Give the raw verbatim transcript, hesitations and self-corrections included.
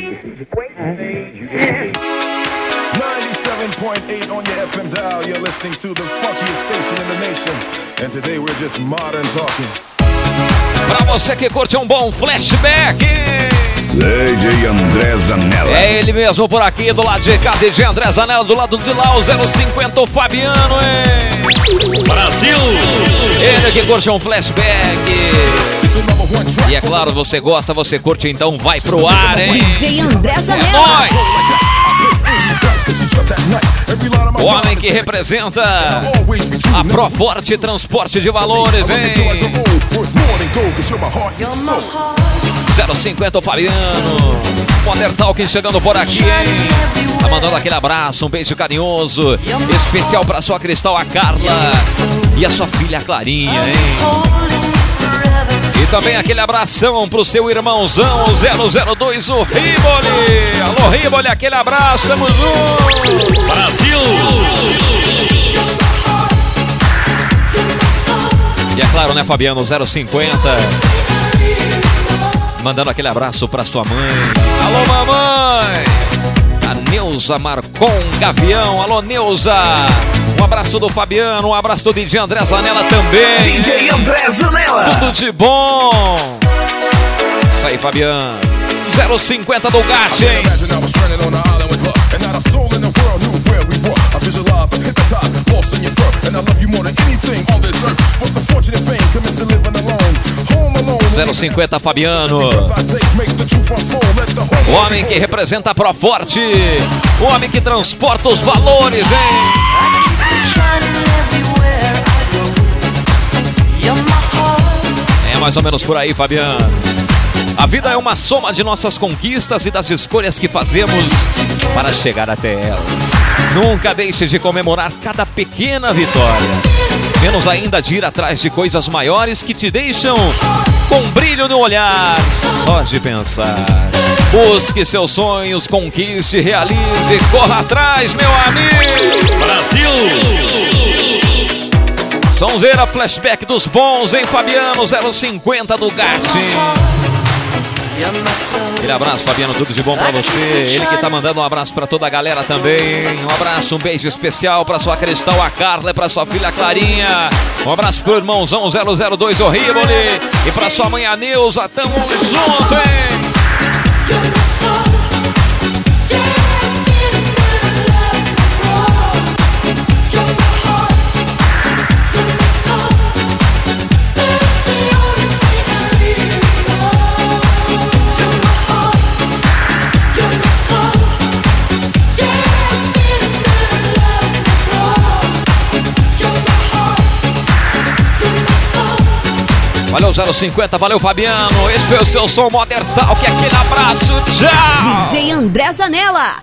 ninety-seven point eight on your F M dial. You're listening to the funkiest station in the nation. And today we're just modern talking. Pra você que curte um bom flashback, D J André Zanella. é ele mesmo por aqui, do lado de cá, D J André Zanella, do lado de lá, o zero cinquenta, o Fabiano, hein? Brasil! Ele que curte um flashback. E é claro, você gosta, você curte, então vai pro ar, hein? D J André Zanella. É nóis! O homem que representa a Proforte Transporte de Valores, hein? zero cinquenta, o Fabiano. Modern Talking chegando por aqui, hein? Tá mandando aquele abraço, um beijo carinhoso, especial pra sua Cristal, a Carla, e a sua filha, a Clarinha, hein? E também aquele abração pro seu irmãozão, o zero zero dois, o Riboli. Alô, Riboli, aquele abraço, tamo junto. Brasil! E é claro, né, Fabiano, zero cinquenta. Mandando aquele abraço pra sua mãe. Alô, mamãe! A Neuza Marcon Gavião. Alô, Neuza! Um abraço do Fabiano, um abraço do D J André Zanella também. D J André Zanella. Tudo de bom! Isso aí, Fabiano. zero cinquenta do Gatti, hein? zero cinquenta, Fabiano. O homem que representa a Proforte. O homem que transporta os valores, hein? É mais ou menos por aí, Fabiano. A vida é uma soma de nossas conquistas e das escolhas que fazemos para chegar até elas. Nunca deixe de comemorar cada pequena vitória, menos ainda de ir atrás de coisas maiores que te deixam com brilho no olhar, só de pensar. Busque seus sonhos, conquiste, realize, corra atrás, meu amigo. Brasil! Sonzeira, flashback dos bons, hein, Fabiano? zero cinquenta do Gatti. Aquele abraço, Fabiano, tudo de bom pra você. Ele que tá mandando um abraço pra toda a galera também. Um abraço, um beijo especial pra sua Cristal, a Carla, e pra sua filha Clarinha. Um abraço pro irmãozão zero zero dois, o Riboli. E pra sua mãe, a Neuza. Tamo junto, hein? Valeu, zero cinquenta, valeu, Fabiano. Esse foi o seu som Modern Talk, aquele abraço, tchau! D J André Zanella.